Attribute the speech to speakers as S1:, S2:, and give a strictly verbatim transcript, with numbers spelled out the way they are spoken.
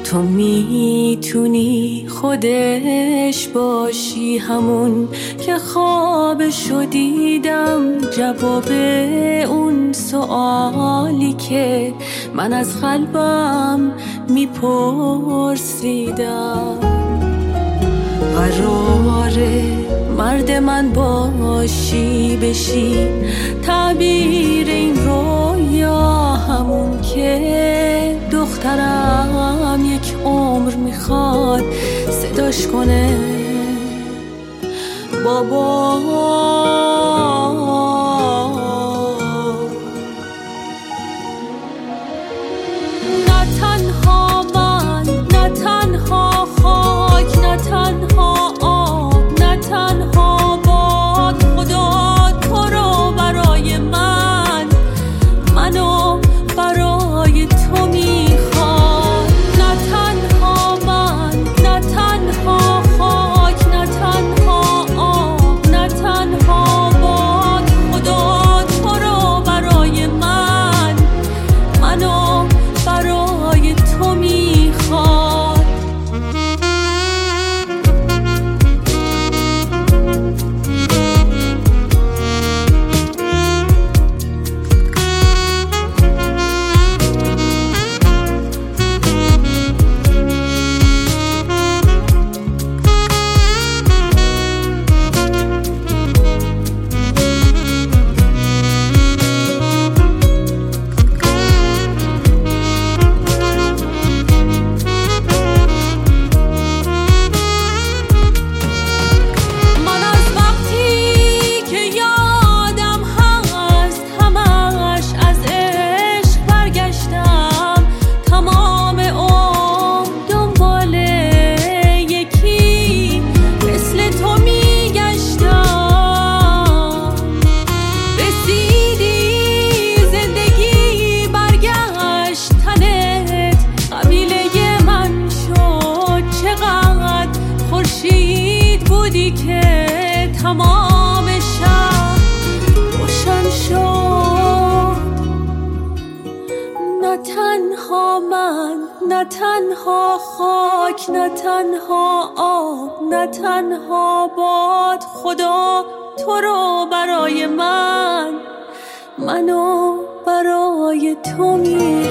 S1: تو میتونی خودش باشی، همون که خوابشو دیدم، جواب اون سوالی که من از قلبم میپرسیدم. قراره مرد من باشی، بشی تعبیر این رویا، همون که دخترم یک عمر میخواد صداش کنه بابا. نه تنها من، نه تنها خاک، نه تنها آب، نه تنها باد، خدا تو رو برای من، منو برای تو میخواد. نه تنها من، نه تنها خاک، نه تنها آب، نه تنها باد، خدا تو رو برای من، منو برای تو میخواد. بودی که تمام شب روشن شد. نه تنها من، نه تنها خاک، نه تنها آب، نه تنها باد، خدا تو رو برای من، منو برای تو می